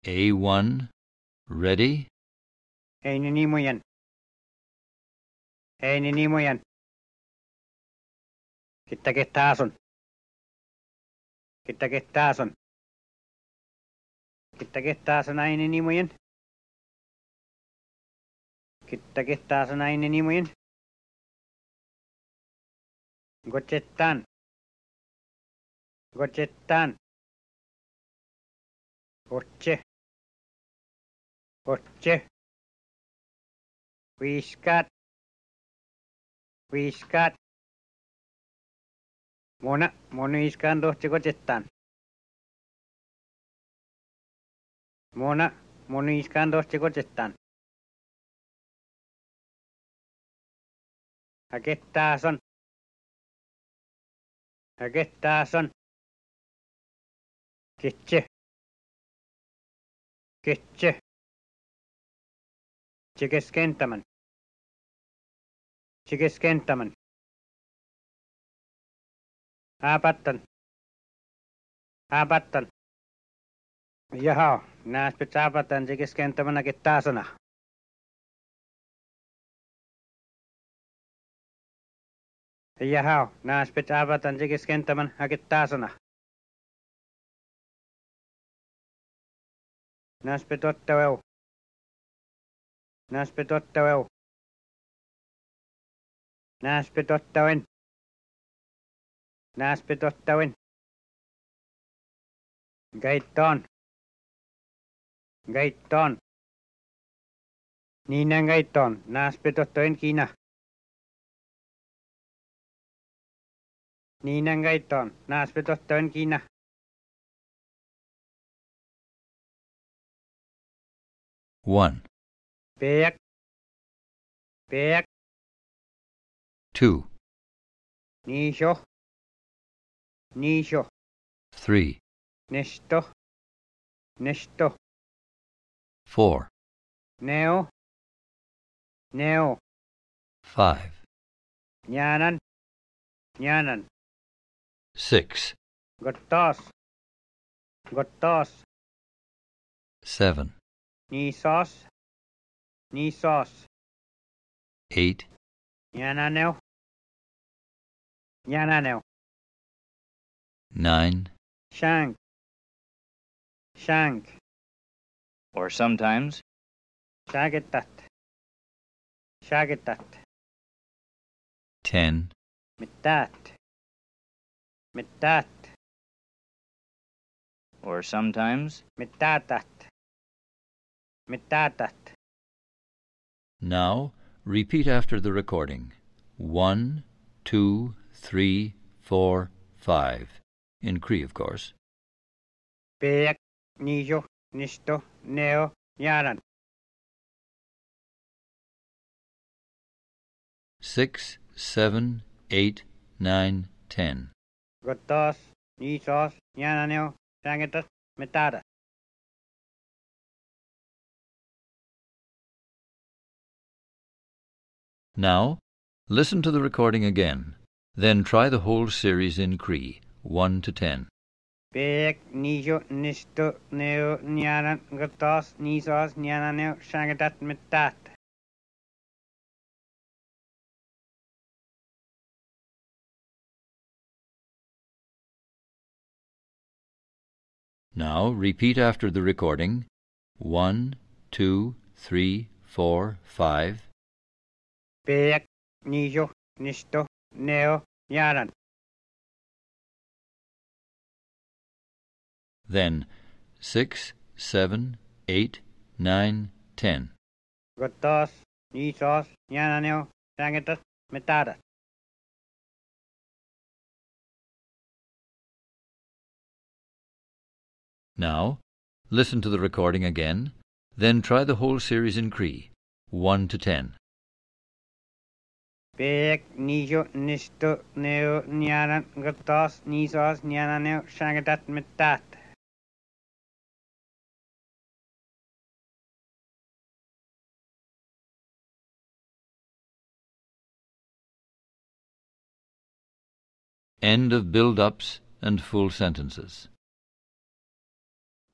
A1. Ready? Einini mo yan. Einini mo yan. Kita-kitaason. Kita-kitaason. Kita-kitaason ainini mo yan. Kita-kitaason ainini mo yan. Gotsettaan. Gotsettaan. Otse. Otse. Viiskaat. Viiskaat. Mona. Mona viiskaan tohtsi gotsettaan. Mona. Mona viiskaan tohtsi gotsettaan. Hakettaason. Hakettaason. Kitse. Kitse. Tsikeskentämän. Tsikeskentämän. Aapattan. Aapattan. Jaha, nääspet aapattan tsikeskentämän hakettaasona. Jaha, nääspet aapattan tsikeskentämän hakettaasona. Nääspet ottaveu. Nääspet ottaveu. Nääspet ottaven. Nääspet ottaven. Gaittoon. Gaittoon. Niinän gaittoon. Nääspet ottaven Kiina. Niinän gaittoon. Nääspet ottaven Kiina. One. Peak. Peak. 2. Niisho. Niisho. 3. Nesto. Nesto. 4. Neo. Neo. 5. Nyanan. Nyanan. 6. Gottoos. Gottoos. 7. Niisoos. Niisoos. 8. Nyananeo. Nyananeo. 9. Shank. Shank. Or sometimes, Shagetat. Shagetat. 10. Mittat. Mittat. or sometimes, Mittatat. Mittatat. Now, repeat after the recording. 1, 2, 3, 4, 5. In Cree, of course. Peak. Nijo. Nisto. Neo. Nyaran. 6, 7, 8, 9, 10. Gottos. Nisos. Nyananeo. Shangetat. Mittatat. Now, listen to the recording again. Then try the whole series in Cree, 1 to 10. Peak. Nijo. Nisto. Neo. Nyaran. Gottos. Nisos. Nyananeo. Shangetat. Mittat. Now, repeat after the recording. 1, 2, 3, 4, 5. Peak. Nijo. Nisto. Neo. Nyaran. Then 6, 7, 8, 9, 10. Gottos. Nisos. Nyananeo. Shangetat. Mittatat. Now, listen to the recording again. Then try the whole series in Cree, 1 to 10. Peak. Nijo. Nisto. Neo. Nyaran. Gottos. Nisos. Nyananeo. Shangetat. Mittat. End of build-ups and full sentences.